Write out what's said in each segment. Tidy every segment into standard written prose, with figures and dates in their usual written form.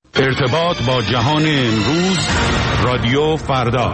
ارتباط با جهان امروز، رادیو فردا.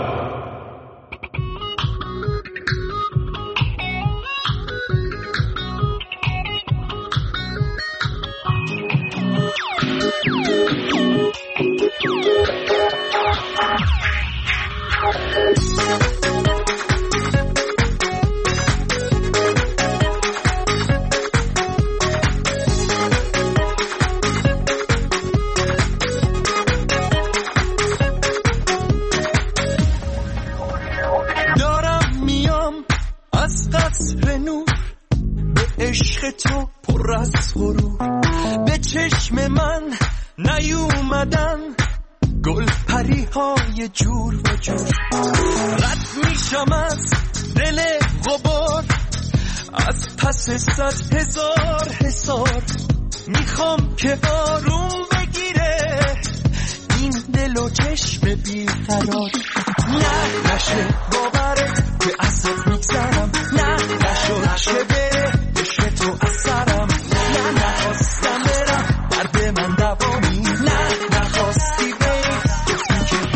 جور و جور رد میشم از دل غبار، از پس 100,000 حصار. میخوام که آروم بگیره این دل و چشم بیقرار. نه نشه باورت که ازت میگذرم، نه نشه بره بشه تو اثرم. نه نخواستم برم درد من دوامی، نه نخواستی بری گفتی که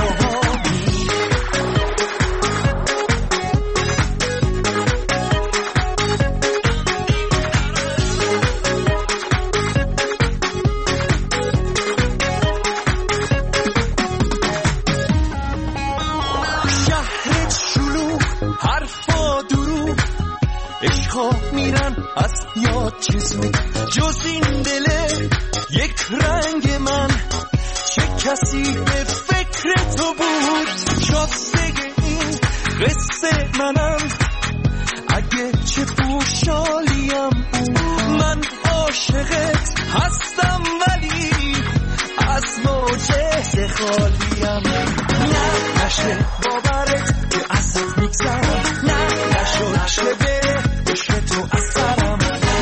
جز این دل یک رنگ من، چه کسی به فکر تو بود؟ شاستگ این قصه منم، اگه چه خوشحالیم. من عاشقت هستم ولی از موجه خالیم. نه نشه باورت که ازت میگذرم، نه نشه بره بشه تو اثرم.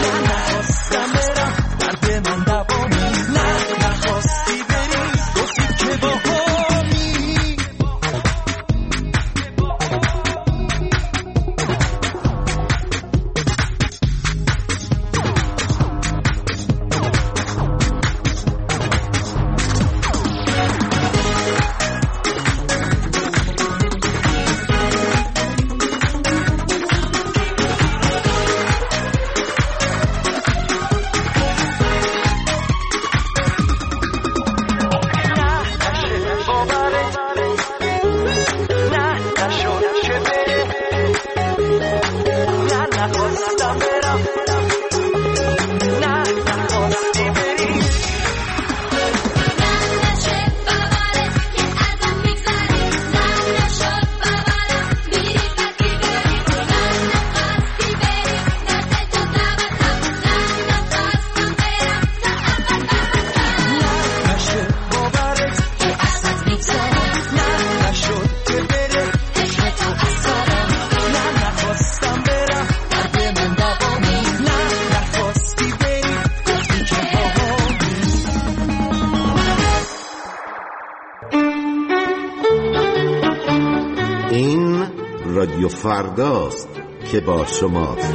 رادیو فرداست که با شماست.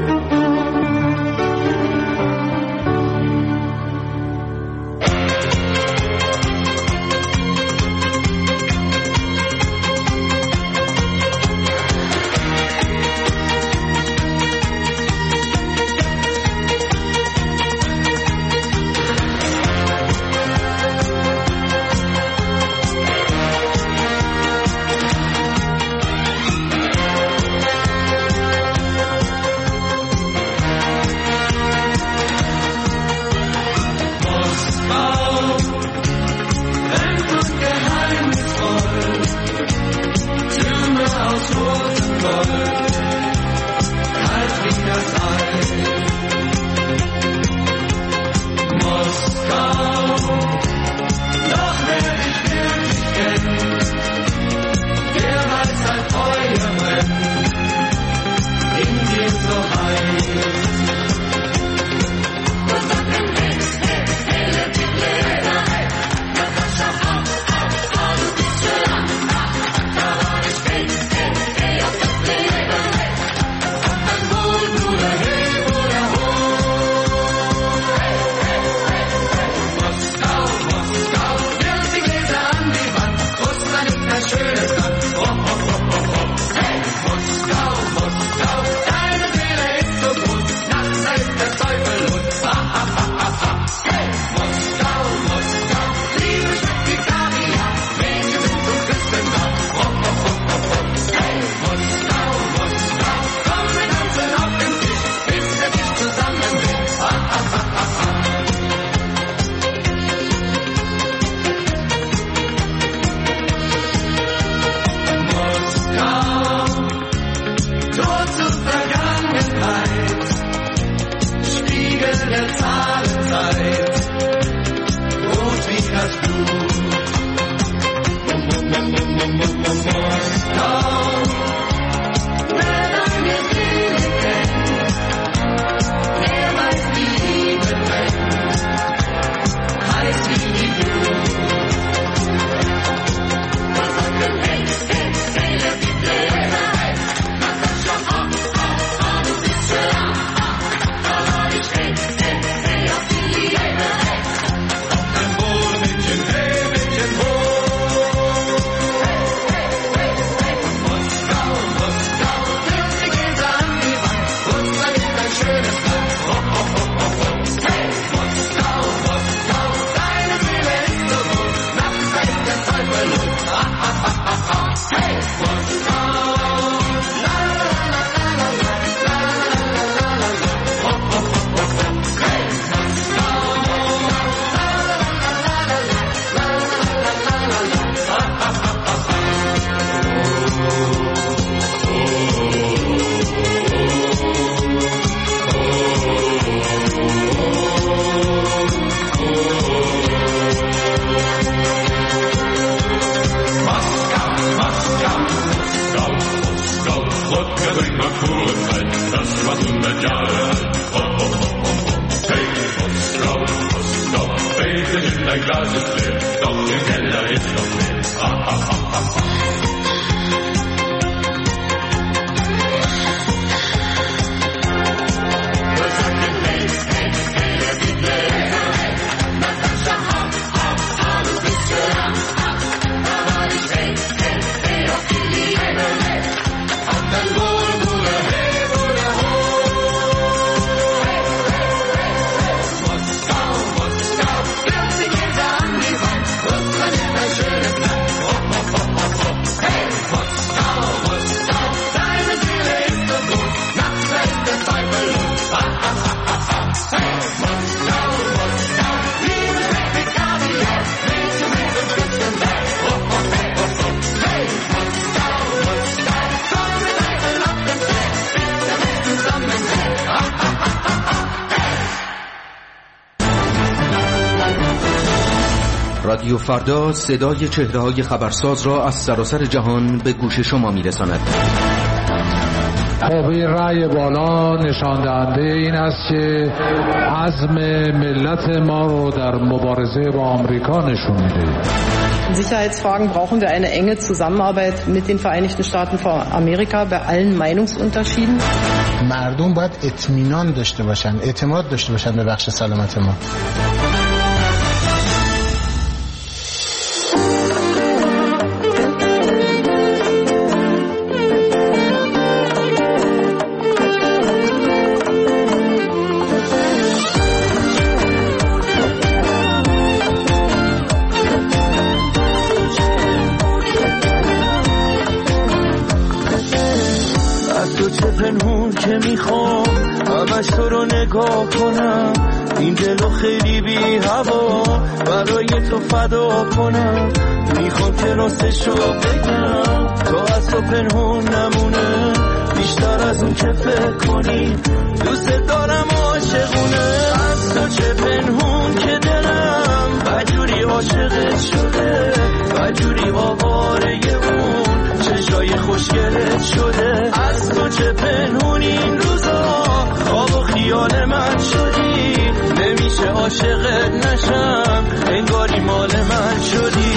dein Glas ist leer, doch der Keller ist noch leer. Ha, ha, ha, ha, ha. رادیو فردا صدای چهره‌های خبرساز را از سراسر جهان به گوش شما می‌رساند. خب این رأی بالا نشان دهنده این است که عزم ملت ما رو در مبارزه با آمریکا نشون میده. In Sicherheitsfragen brauchen wir eine enge Zusammenarbeit mit den Vereinigten Staaten von Amerika bei allen Meinungsunterschieden. مردم باید اطمینان داشته باشن، اعتماد داشته باشن به بخش سلامت ما. این دلو خیلی بی هوا برای تو فدا کنم، میخوام که راستشو بگم، تو از تو پنهون نمونه بیشتر از اون که فکر کنی، دوست دارم عاشقونه، از تو چه پنهون که دلم بجوری عاشقت شده، بجوری آواره اون چشای خوشگلت شده، از تو چه پنهون این روزا خواب و خیال من شدی، نمیشه عاشقت نشم انگاری مال من شدی.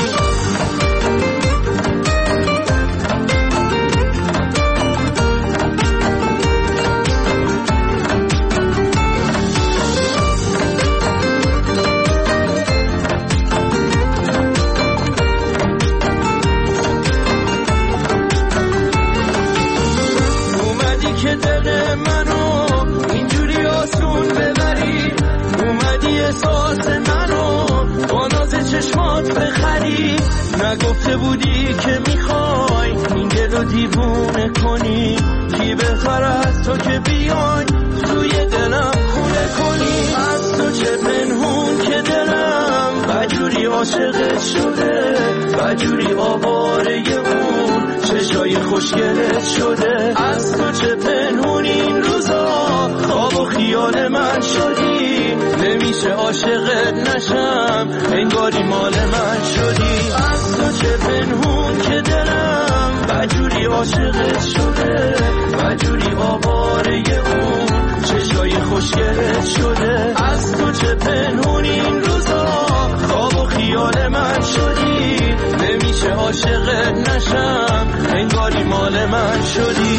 اومدی که دل منو اینجوری آسون ببری، اومدی احساس منو با ناز چشمات بخری، نگفته بودی که میخوای این دلو دیوونه کنی، کی بهتر از تو که بیای توی دلم خونه کنی، از تو چه پنهون که دلم بجوری عاشقت شده، بجوری آواره اون چشای خوشگلت شده، از تو چه پنهون این روزا خواب و خیال من شدی، نمیشه عاشقت نشم انگاری مال من شدی، از تو چه پنهون که دلم بجوری عاشقت شده، بجوری آواره اون چشای خوشگلت شده، از تو چه پنهون این روزا خواب و خیال من شدی، نمیشه عاشقت نشم انگاری مال من شدی.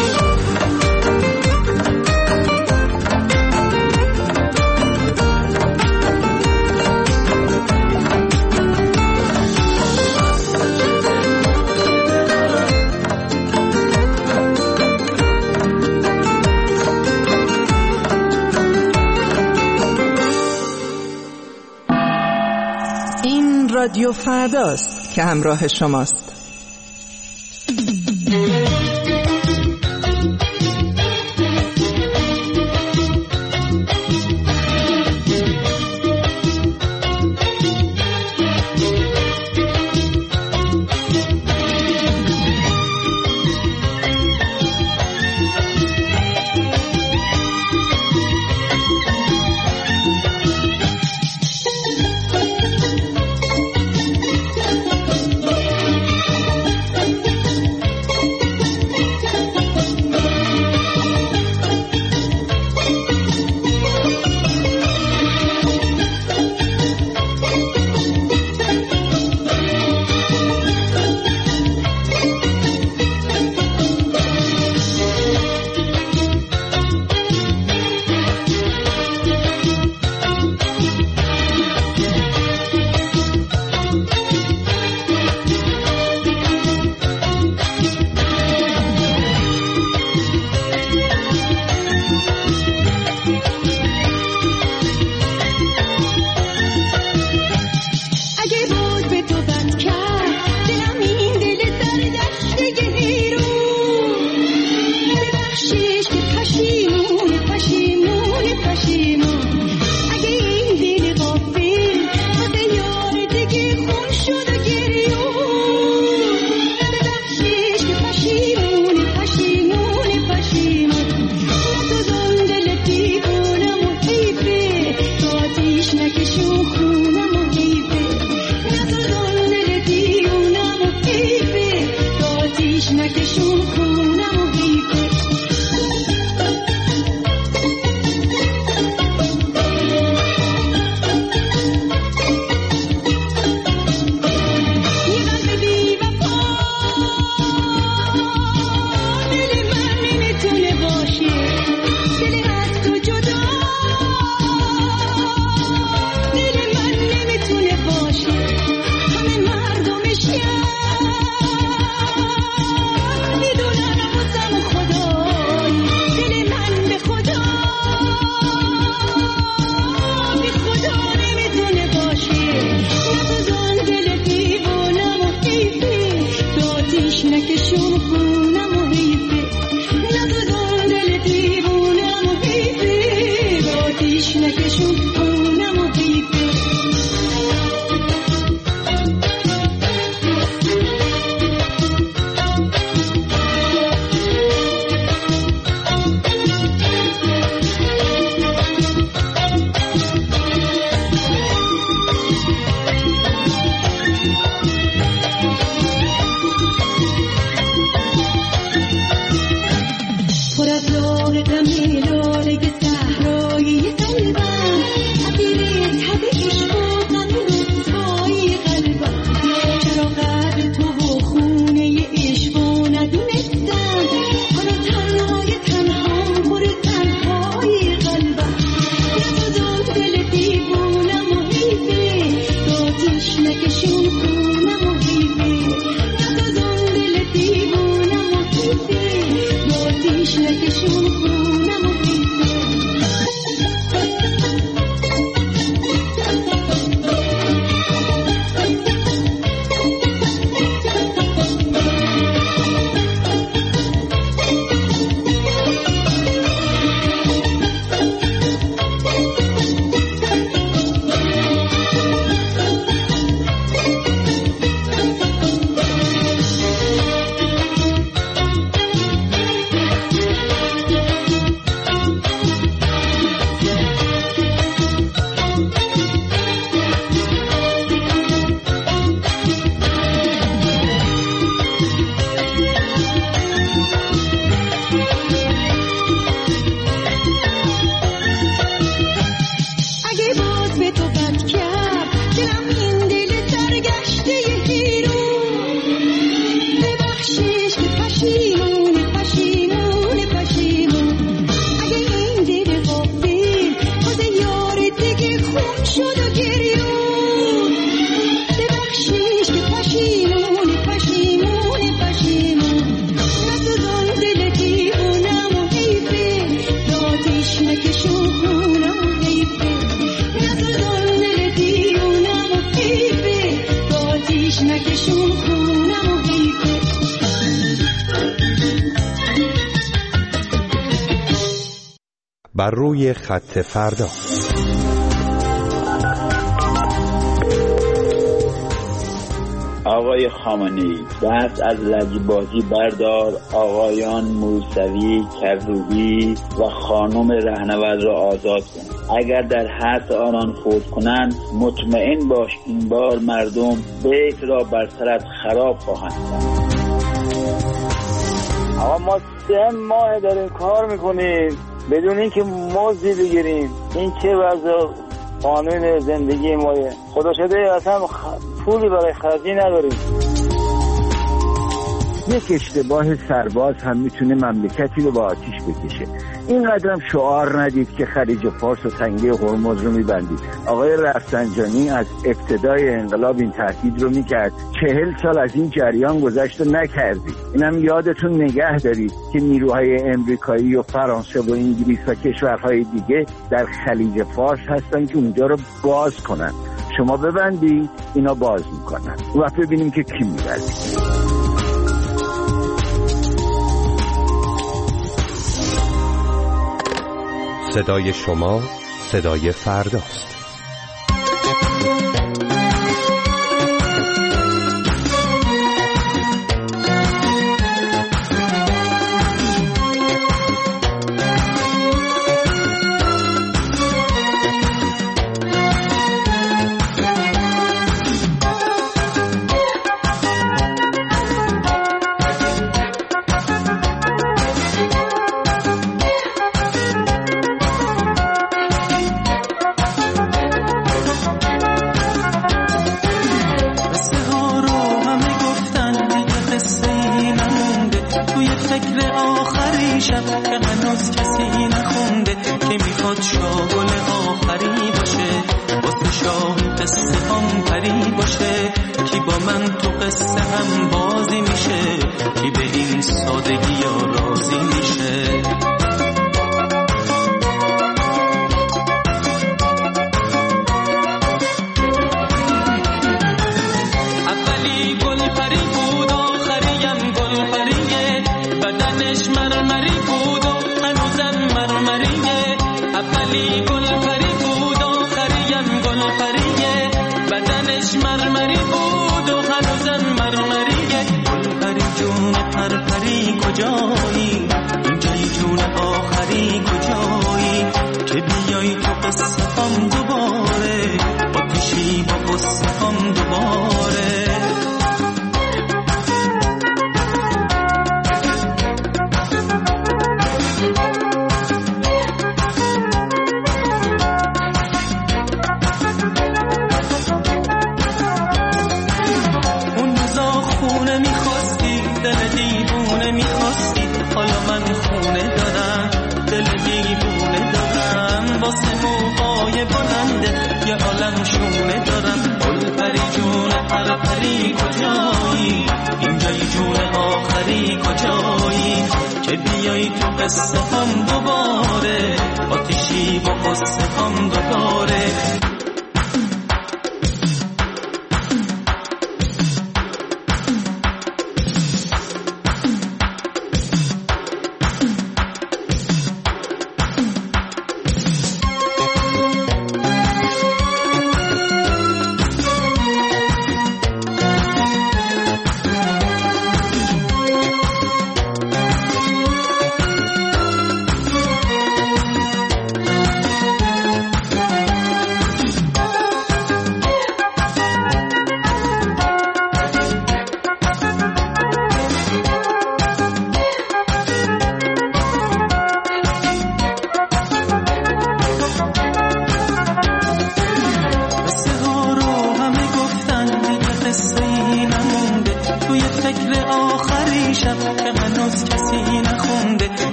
رادیو فرداست که همراه شماست. نکشون خونم و گیفه. بر روی خط فردا. آقای خامنه‌ای دست از لجبازی بردار، آقایان موسوی، کروبی و خانم رهنورد را آزاد کن. اگر در حد آنان فوت کنند مطمئن باش این بار مردم بیت را بر سرت خراب خواهند کرد. آقا ما 3 ماه داریم کار میکنیم بدون اینکه مزدی بگیریم. این چه وضع قانون زندگی مایه؟ خدا شده اصلا پولی برای خرجی نداریم. یک اشتباه سرباز هم میتونه مملکتی رو به آتیش بکشه. اینقدرم شعار ندید که خلیج فارس و تنگه هرمز رو میبندید. آقای رفسنجانی از ابتدای انقلاب این تهدید رو میکرد. 40 سال از این جریان گذشت و نکردید. اینم یادتون نگه دارید که نیروهای امریکایی و فرانسه و انگلیس و کشورهای دیگه در خلیج فارس هستن که اونجا رو باز کنن. شما ببندید اینا باز میکنن و ببینیم که کی میبرد. صدای شما صدای فرداست.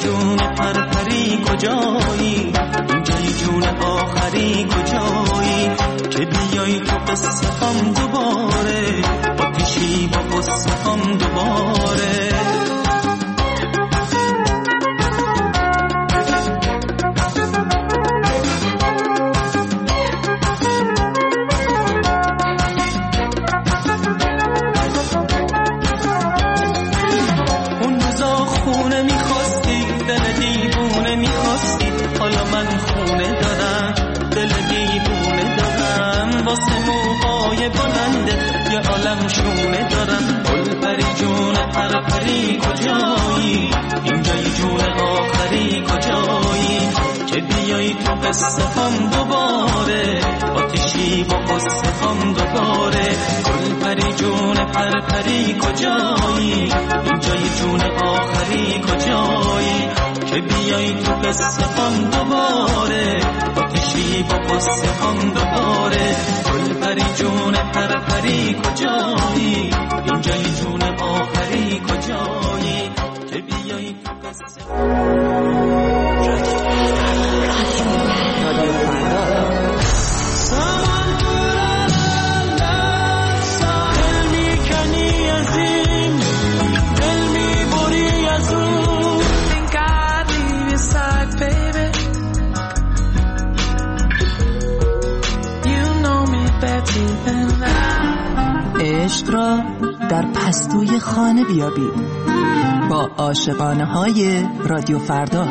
پریدون پرپری کجایی اینجای جون آخری کجایی که بیایی تو قصه هم دوباره آتیشی با قصه هم دوباره حالا من خونه دارم دل دیوونه دارم واسه موهای بلنده یه عالم شونه دارم گل پری جون پرپری کجایی اینجای جون آخری کجایی که بیایی تو قصه هم دوباره آتیشی با قصه هم دوباره گل پری جون پرپری کجایی اینجای جون آخری کجایی که بیایی تو قصه هم دوباره آتیشی با قصه هم دوباره گل پری جون پرپری کجایی اینجای جون آخری کجایی که بیایی تو قصه عشق را در پستوی خانه بیابید با عاشقانه های رادیو فردا.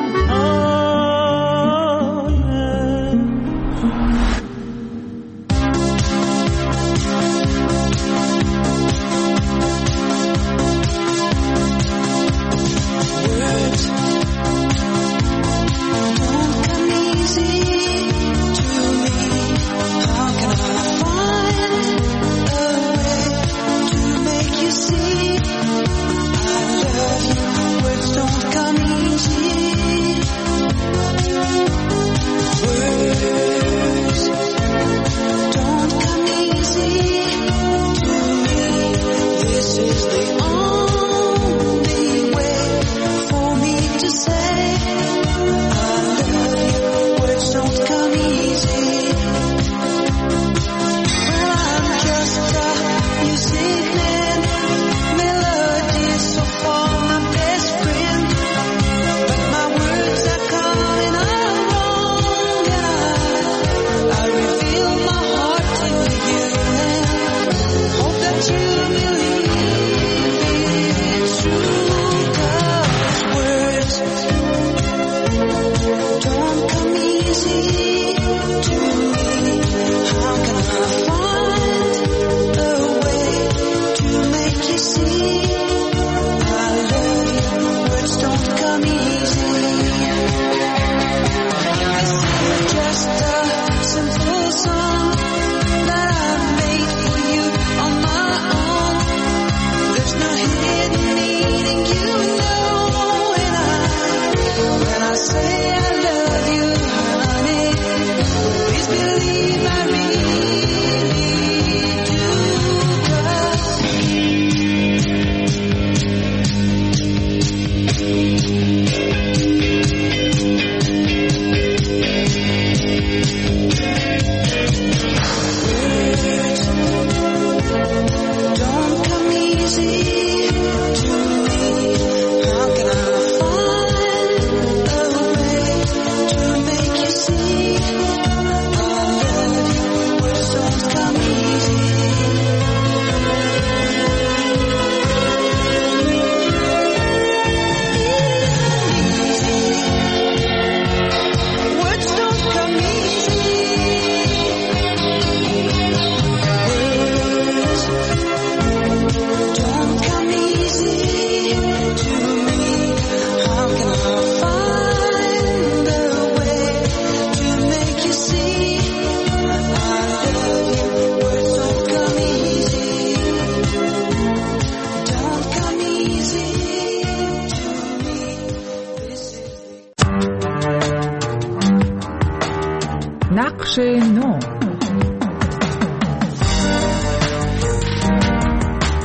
نقش نو.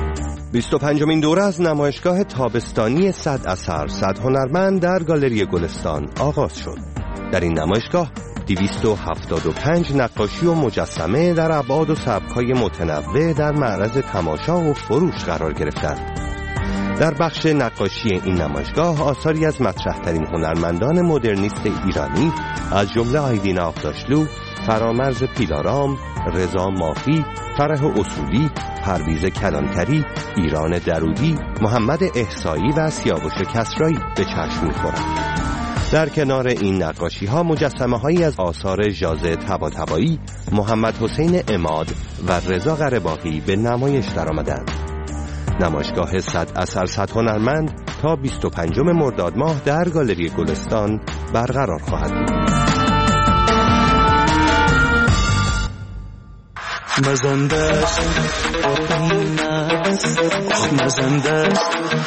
25مین دوره از نمایشگاه تابستانی 100 اثر 100 هنرمند در گالری گلستان آغاز شد. در این نمایشگاه 275 نقاشی و مجسمه در ابعاد و سبک‌های متنوع در معرض تماشا و فروش قرار گرفتند. در بخش نقاشی این نمایشگاه آثاری از مطرح‌ترین هنرمندان مدرنیست ایرانی از جمله آیدین آغداشلو، فرامرز پیلارام، رضا مافی، فرح اصولی، پرویز کلانتری، ایران درودی، محمد احصایی و سیاوش کسرایی به چشم می‌خورند. در کنار این نقاشی‌ها مجسمه‌هایی از آثار ژاژه طباطبایی، محمد حسین عماد و رضا قره‌باغی به نمایش درآمدند. نمایشگاه 100 اثر 100 هنرمند تا 25 مرداد ماه در گالری گلستان برقرار خواهد بود. مزندست مزندست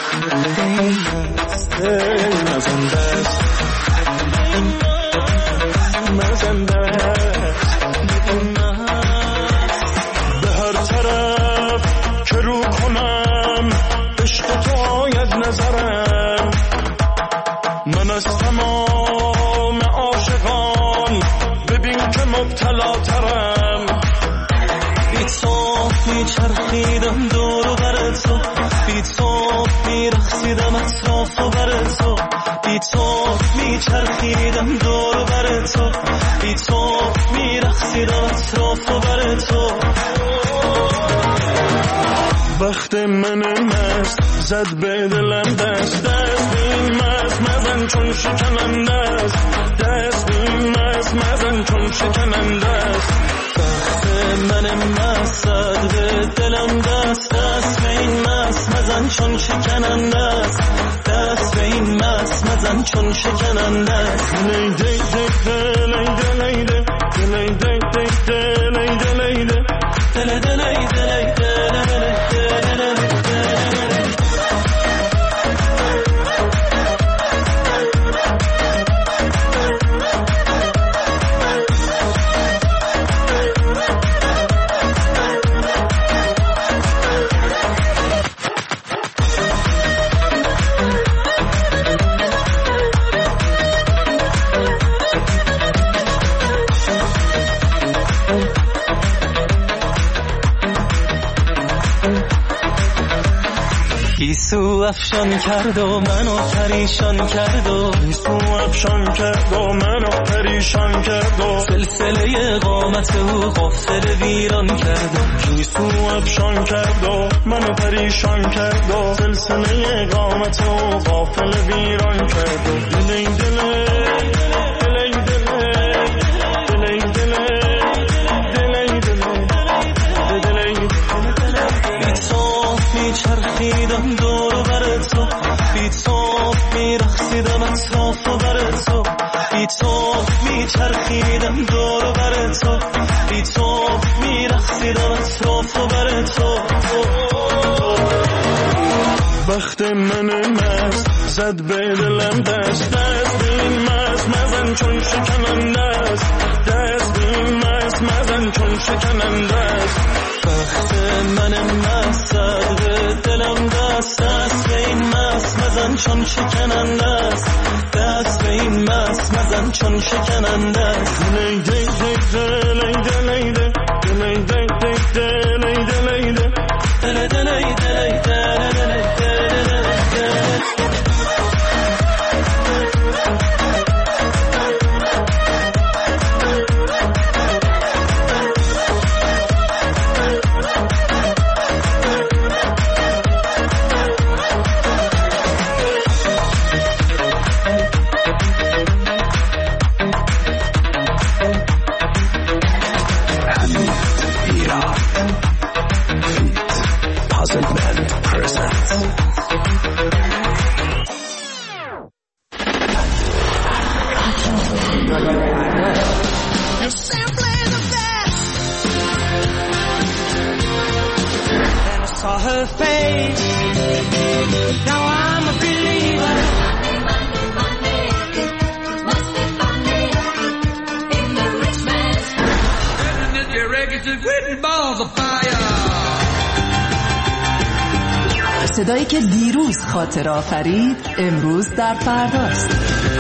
به هر طرف که رو کنم عشق تو آید نظرم. من از تمام عاشقان ببین که مبتلا ترم. بی تو میچرخیدم دور و بر تو، بی تو میرخصیدم اطراف و بر تو، بی تو میچرخیدم دور و بر تو، بی تو میرخصیدم اطراف و بر تو. وقت من مست زد به دلم دست، دست این مست مزن چون شکننده است، دست این مست مزن چون شکننده است. وقت من مست زد به دلم دست، دست به این مست مزن چون شکننده است، دست به این مست مزن چون شکننده است. لیده لیده لیده لیده لیده لیده لیده لیده گیسو افشان کرد و منو پریشان کرد و گیسو افشان کرد و منو پریشان کرد و سلسله قامت او غافل ویران کرد و گیسو افشان کرد و منو پریشان کرد و سلسله قامت او غافل ویران کرد و دلی دلی دلی دلی دلی دلی بی تو میچرخیدم دور و بر تو، بی تو میرخصیدم اطراف و بر تو، بی تو میچرخیدم دور و بر تو، بی تو میرخصیدم اطراف و بر تو. وقت من مست زد به دلم دست، دست به این مست مزن چون شکننده است، دست به این مست مزن چون شکننده است. وقت من مست زد به دلم دست، دست به این مست مزن چون شکننده است، دست به این مست مزن چون شکننده است. لیده لیده لیده لیده لیده لیده لیده لیده صدایی که دیروز خاطر آفرید امروز در فرداست.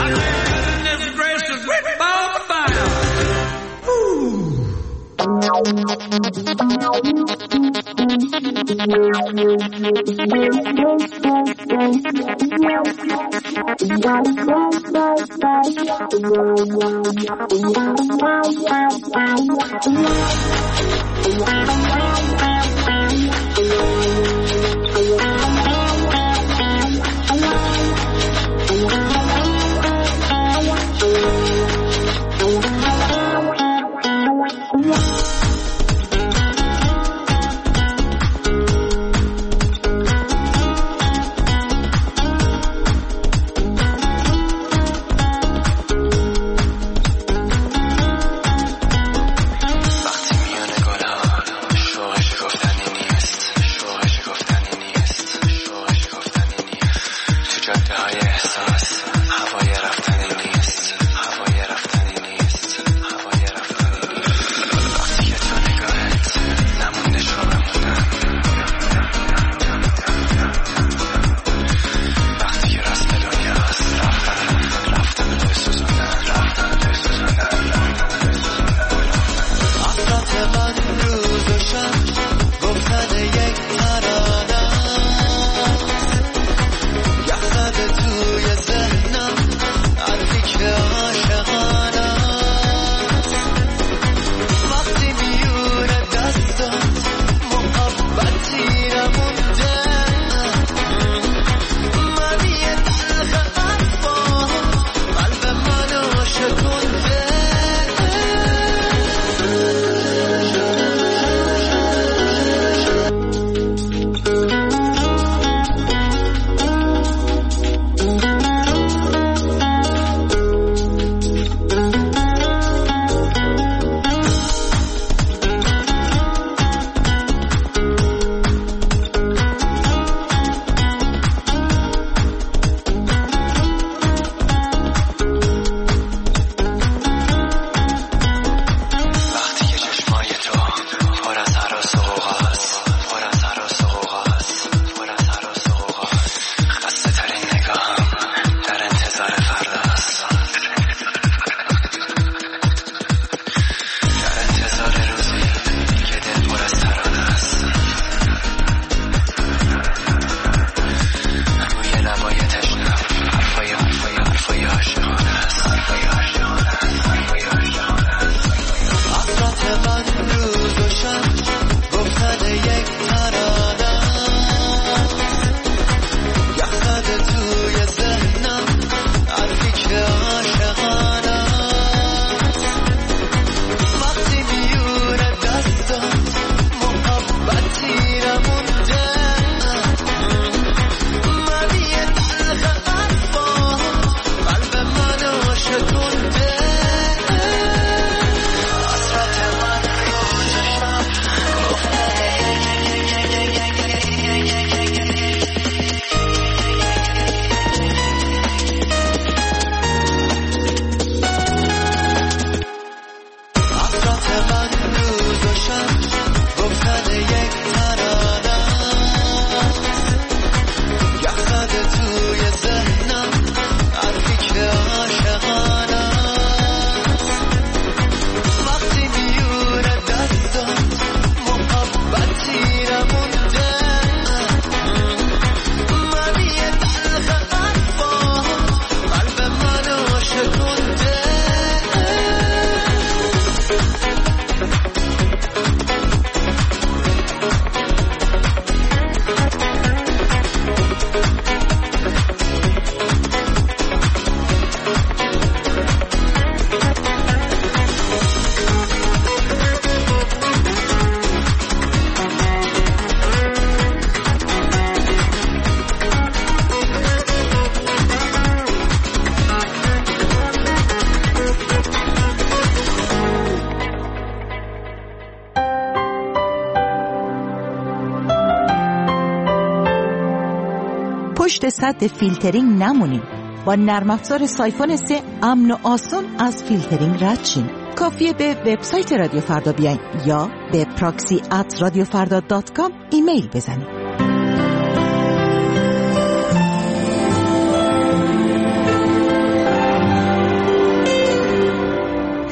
پشت سد فیلترینگ نمونیم. با نرم افزار سایفون 3 امن و آسان از فیلترینگ رد شین. کافیه به وبسایت رادیو فردا بیاین یا به proxy@radiofarda.com ایمیل بزنید.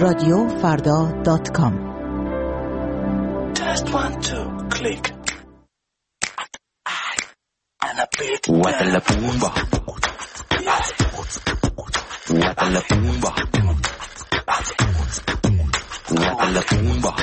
radiofrda.com. Test 1 2 click. And a bit. What la pumba. What la pumba. What la pumba.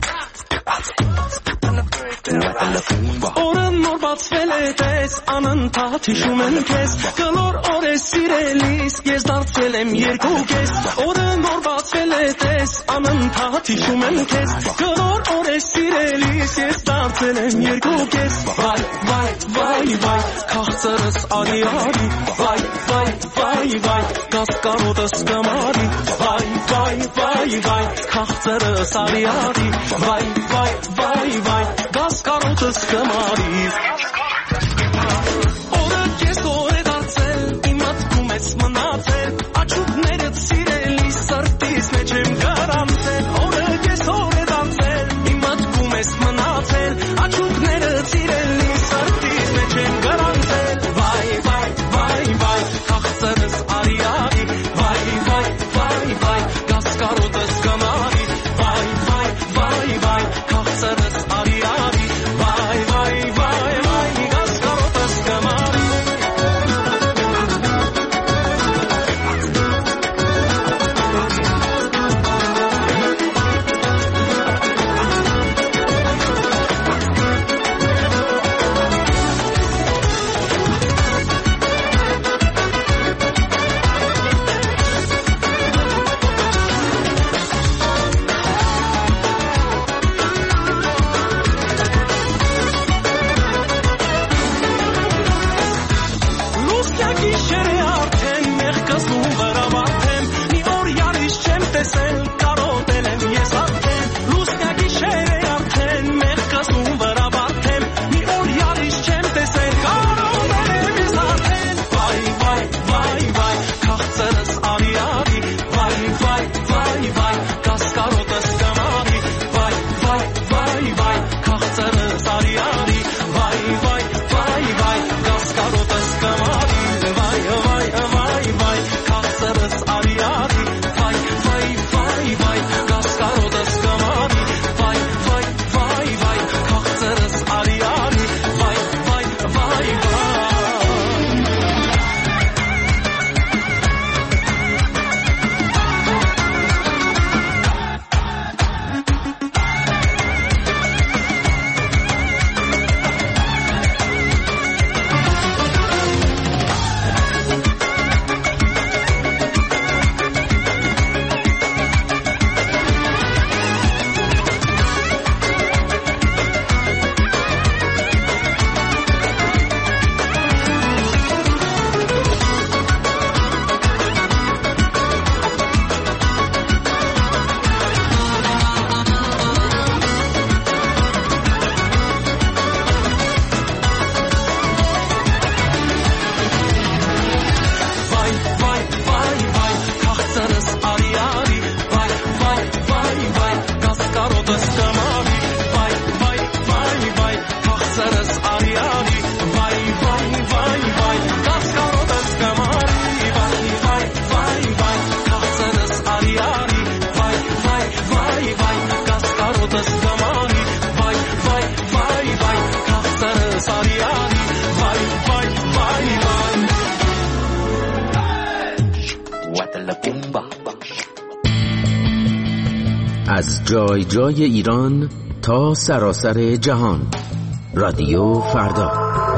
Օրը նոր բացվել է տես անընդհատ հիշում եմ քեզ կլոր օրես սիրելիս ես դարձել եմ երկու կես օրը նոր բացվել է տես անընդհատ հիշում եմ քեզ կլոր օրես սիրելիս ես դարձել եմ երկու կես վայ վայ վայ վայ քաղցրս արի արի վայ վայ վայ վայ կասկարոտս կմարի վայ վայ վայ վայ քաղցրս արի արի վայ վայ վայ վայ կասկարոտս կմարի օրը կես օր է դարձել իմ մտքում ես մնացել աչուկներդ սիրելի սրտիս մեջ եմ գարանցել օրը կես օր է դարձել իմ մտքում ես մնացել աչուկներդ սիրելի սրտիս մեջ եմ գարանցել վայ վայ վայ վայ քաղցրս արի արի վայ վայ վայ վայ կասկարոտս կմարի վայ վայ վայ վայ քաղցրս արի արի վայ վայ վայ վայ կասկարոտս կմարի از جای جای ایران تا سراسر جهان. رادیو فردا.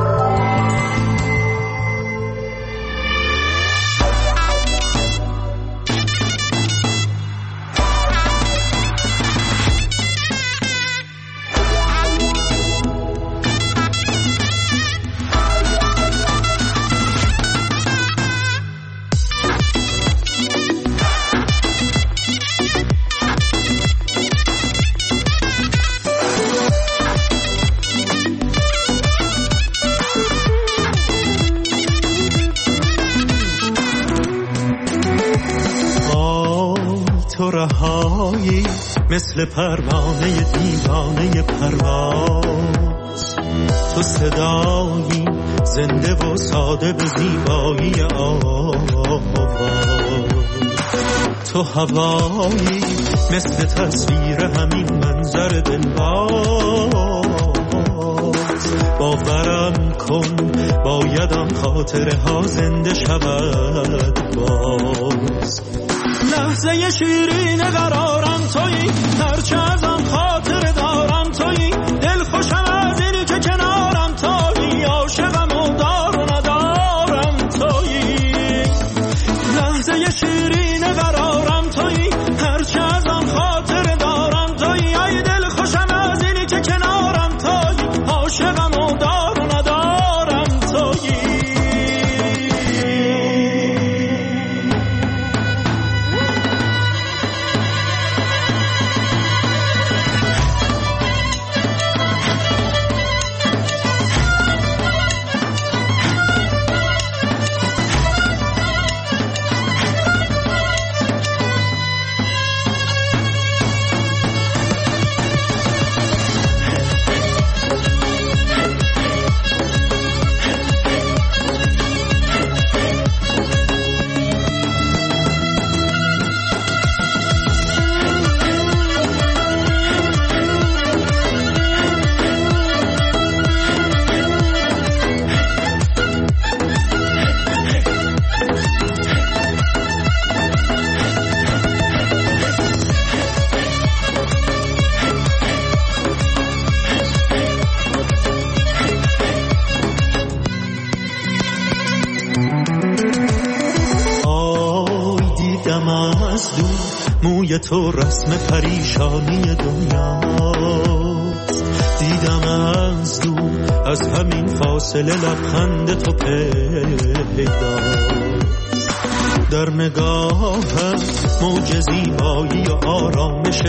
مثل پروانه دیوانه پرواز تو صدایی زنده و ساده به زیبایی آواز تو هوایی مثل تصویر همین منظر دلباز. باورم کن بایدم خاطره ها زنده شود باز. لحظه شیرین قرارم تویی، هرچه ازم خاطره دارم تویی، دل خوشم از اینی که کنارم تویی، عاشقم و دار و ندارم تویی. لحظه شیرین قرارم تویی، هرچه ازم خاطره دارم تویی، ای دل خوشم از اینی که کنارم تویی، عاشقم و دار و ندارم تویی. موی تو رسم پریشانی دنیاست، دیدم از دور از همین فاصله لبخند تو پیداست. در نگاهم موج زیبایی و آرامش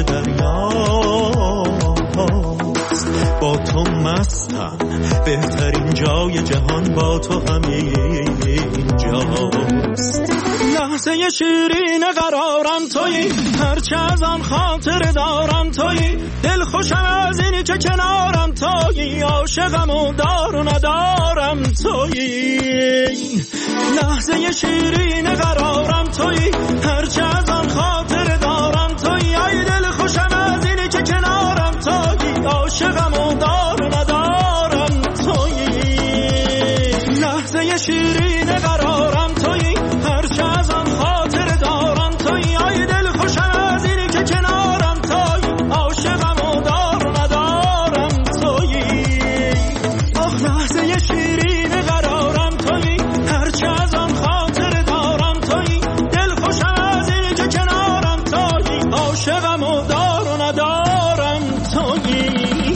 دریاست. با تو مستم، بهترین جای جهان با تو همین جاست. لحظه شیرین قرارم تویی، هرچه ازم خاطره دارم تویی، دل خوشم از اینی که کنارم تویی، عاشقم و دار و ندارم تویی. لحظه شیرین قرارم تویی، هرچه ازم خاطره دارم تویی، ای دل خوشم از اینی که کنارم تویی، عاشقم و دار و ندارم تویی. لحظه شیرین قرارم تویی، هرچه ازم خاطره دارم تویی، ای دل خوشم از اینی که کنارم تویی، عاشقم و دار و ندارم تویی. آخ لحظه شیرین قرارم تویی، هرچه ازم خاطره دارم تویی، دل خوشم از اینی که کنارم تویی، عاشقم و دار و ندارم تویی.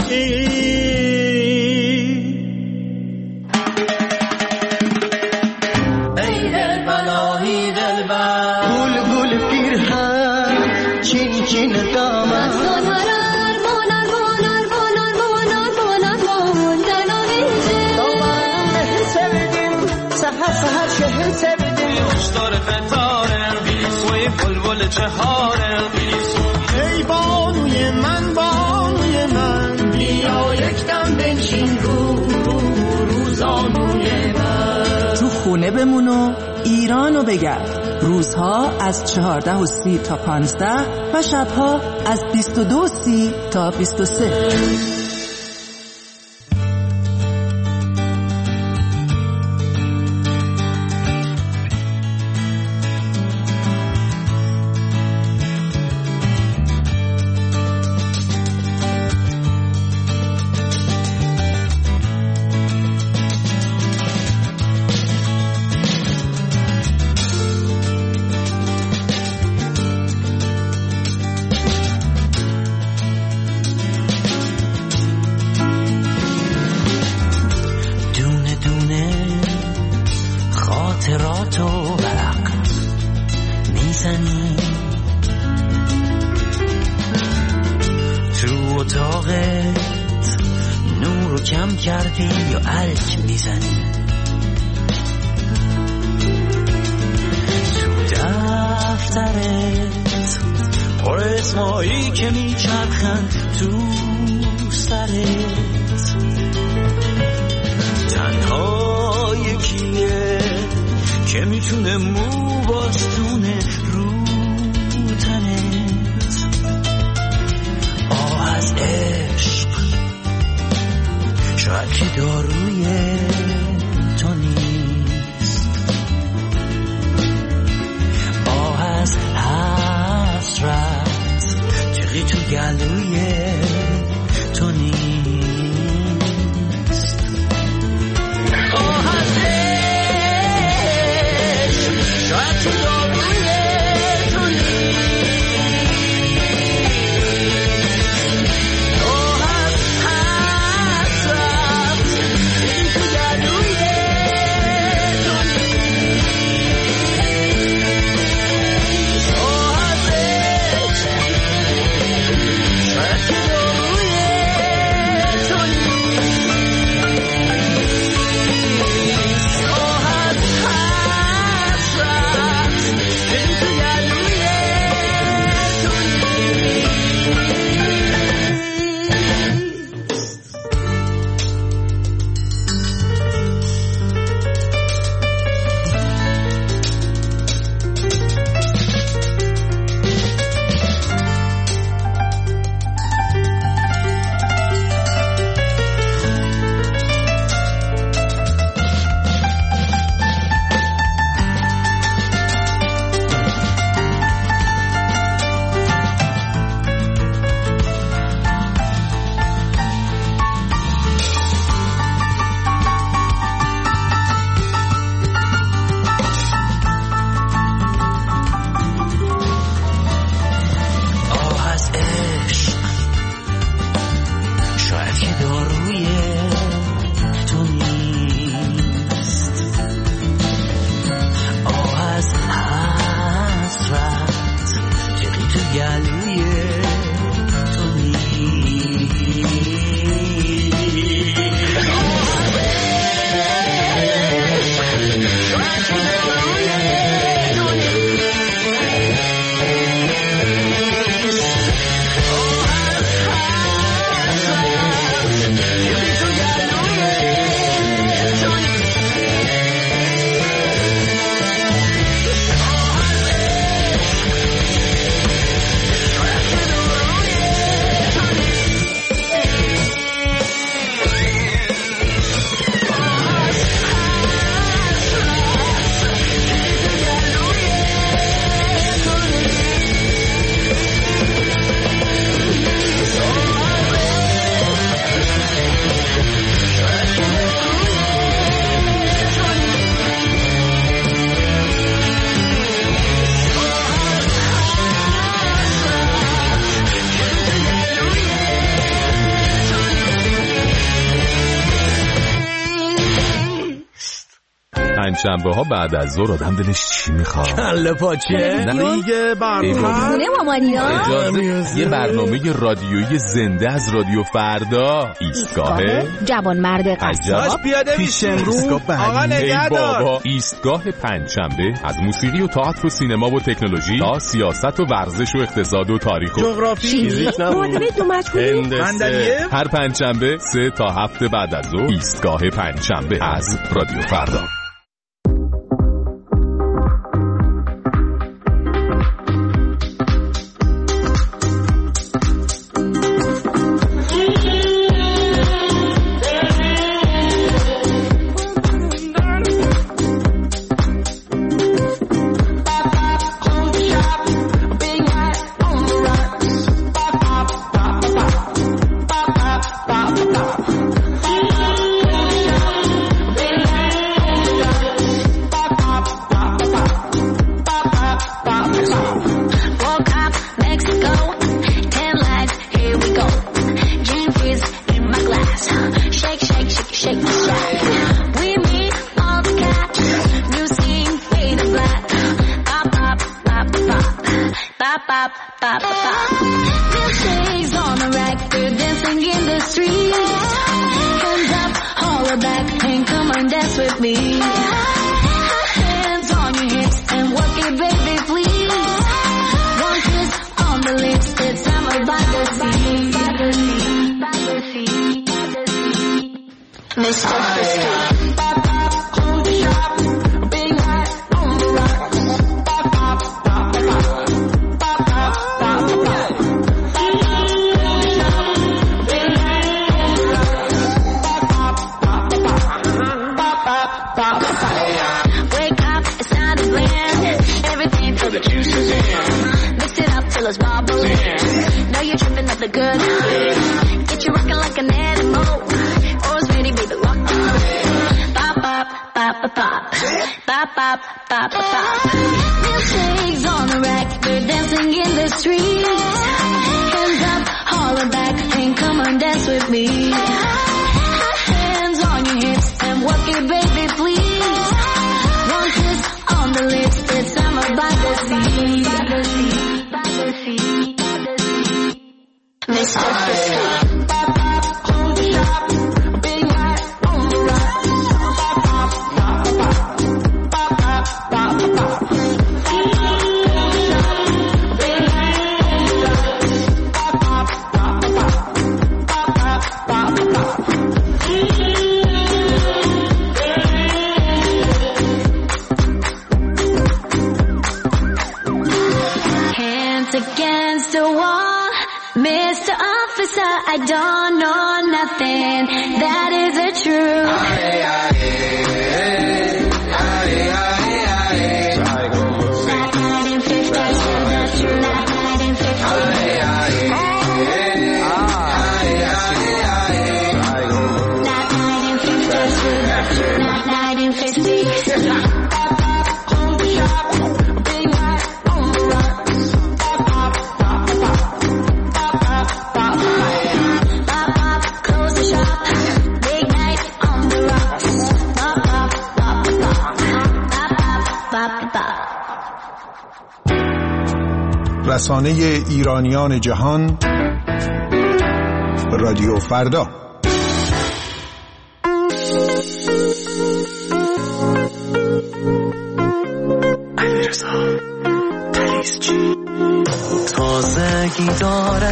ای بانوی من بانوی من، بیا یکدم بنشین روزانوی من. تو خونه بمون و ایرانو بگرد. روزها از 14:30 تا 15 و شبها از 22:30 تا 23. گلوی تو نیست. آه از عشق شاید تو داروی تو نیست. آه از حسرت این تو گلوی تو نیست. آه از عشق شاید تو داروی تو نیست. آه از حسرت این تو گلوی تو شنبه ها بعد از ظهر آدم دلش چی میخواد؟ کله پاچه؟ نه دیگه خونه مامانیا. اجازه یه برنامه رادیویی زنده از رادیو فردا. ایستگاه جوان مرد قصاب پیاده میشیم رو آقا نگهدار. بابا ایستگاه پنجشنبه از موسیقی و تئاتر و سینما و تکنولوژی تا سیاست و ورزش و اقتصاد و تاریخ و جغرافی معادله دو مجهولی هر پنجشنبه 3 تا 7 بعد از ظهر. ایستگاه پنجشنبه از رادیو فردا. Know you you tripping at the good. Get you rocking like an animal. Always ready, baby, lock on. Bop, bop, bop, bop, bop. Bop, bop, bop, bop, bop. Milkshakes on the rack, we're dancing in the street. Hands up, holler back, and come on, dance with me. Hands on your hips, and work it, baby, please. One kiss on the lips, it's summer by the sea. By the sea, by the sea, by the sea. Mr. Frisky. Pop, pop, hold the shop. Big night on the rock. Pop, pop, pop, pop, pop, pop, pop, pop. Against the wall, Mr. Officer, I don't know nothing. That isn't true. رسانه ایرانیان جهان رادیو فردا. تازگی داره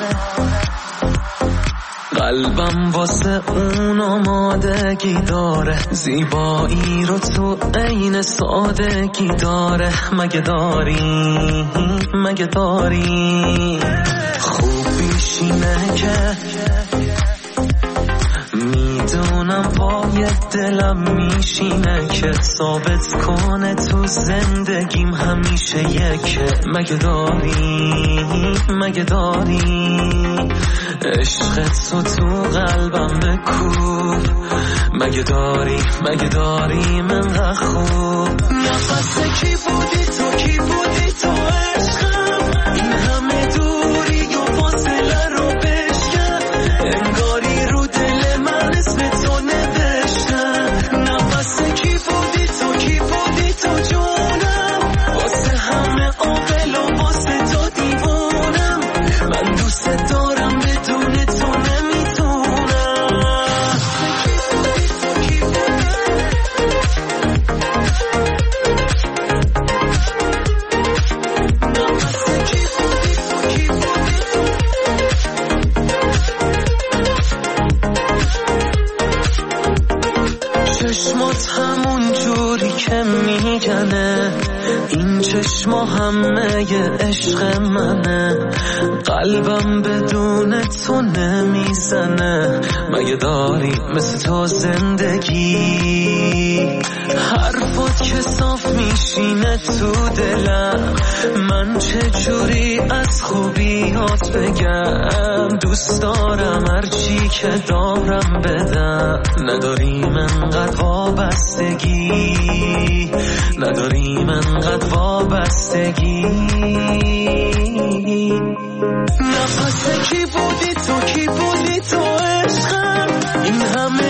قلبم واسه اون آمادگی داره، زیبایی رو تو عین سادگی داره. مگه داری مگه داری خوبیش اینه که میدونم پای دلم میشینه که ثابت کنه تو زندگیم همیشه یکه. مگه داری مگه داری عشقت تو قلبم بکوب. مگه داری من خوب. نفس کی بودی تو کی بودی تو عشقم، این همه دوری و فاصله رو بشکن، انگاری رو دل من اسم تو نوشتن. نفس کی بودی تو کی بودی تو جونم، واسه همه عاقل و واسه تو دیوونم. من دوست دارم بدون تو نمیتونم. چشمات همون جوری که میگنه، این چشما همه عشق منه، قلبم بدون تو نمیزنه. مگه داری مثل تو زندگی، حرفات که صاف میشینه تو دلم، من چه جوری از خوبیات بگم. دوست دارم هرچی که دارم بدم، نداریم انقدر وابستگی، نداریم انقدر وابستگی. نفس کی بودی تو کی بودی تو عشقم، این همه